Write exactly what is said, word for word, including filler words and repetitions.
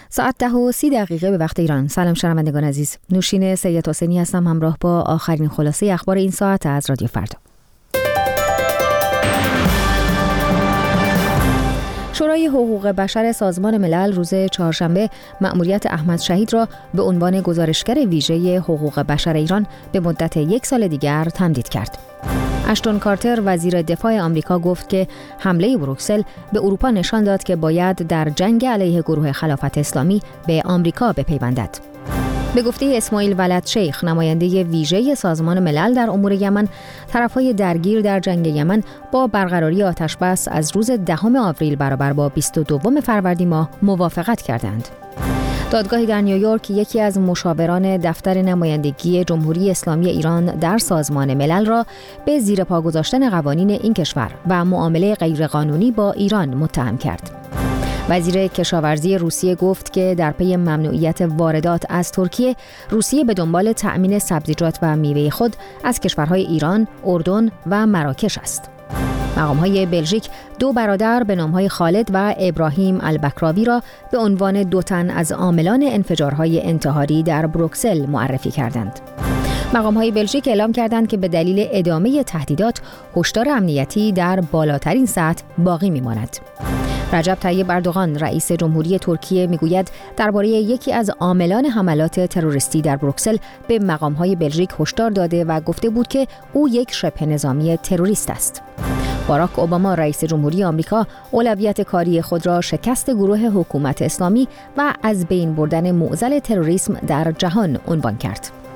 ساعت ده و سی دقیقه به وقت ایران. سلام شنوندگان عزیز. نوشین سید حسینی هستم همراه با آخرین خلاصه اخبار این ساعت از رادیو فردا. شورای حقوق بشر سازمان ملل روز چهارشنبه مأموریت احمد شهید را به عنوان گزارشگر ویژه حقوق بشر ایران به مدت یک سال دیگر تمدید کرد. اشتون کارتر وزیر دفاع آمریکا گفت که حمله بروکسل به اروپا نشان داد که باید در جنگ علیه گروه خلافت اسلامی به آمریکا بپیوندد. به گفته اسماعیل ولد شیخ، نماینده ویژه سازمان ملل در امور یمن، طرفهای درگیر در جنگ یمن با برقراری آتشبس از روز دهم آوریل برابر با بیست و دوم فروردین ماه موافقت کردند. دادگاهی در نیویورک یکی از مشاوران دفتر نمایندگی جمهوری اسلامی ایران در سازمان ملل را به زیر پا گذاشتن قوانین این کشور و معامله غیرقانونی با ایران متهم کرد. وزیر کشاورزی روسیه گفت که در پی ممنوعیت واردات از ترکیه، روسیه به دنبال تأمین سبزیجات و میوه خود از کشورهای ایران، اردن و مراکش است. مقام‌های بلژیک دو برادر به نام‌های خالد و ابراهیم البکراوی را به عنوان دو تن از عاملان انفجارهای انتحاری در بروکسل معرفی کردند. مقام‌های بلژیک اعلام کردند که به دلیل ادامه تهدیدات، هشدار امنیتی در بالاترین سطح باقی می‌ماند. رجب طیب اردوغان رئیس جمهوری ترکیه میگوید درباره یکی از عاملان حملات تروریستی در بروکسل به مقام‌های بلژیک هشدار داده و گفته بود که او یک شبه نظامی تروریست است. باراک اوباما رئیس جمهوری آمریکا اولویت کاری خود را شکست گروه حکومت اسلامی و از بین بردن معضل تروریسم در جهان عنوان کرد.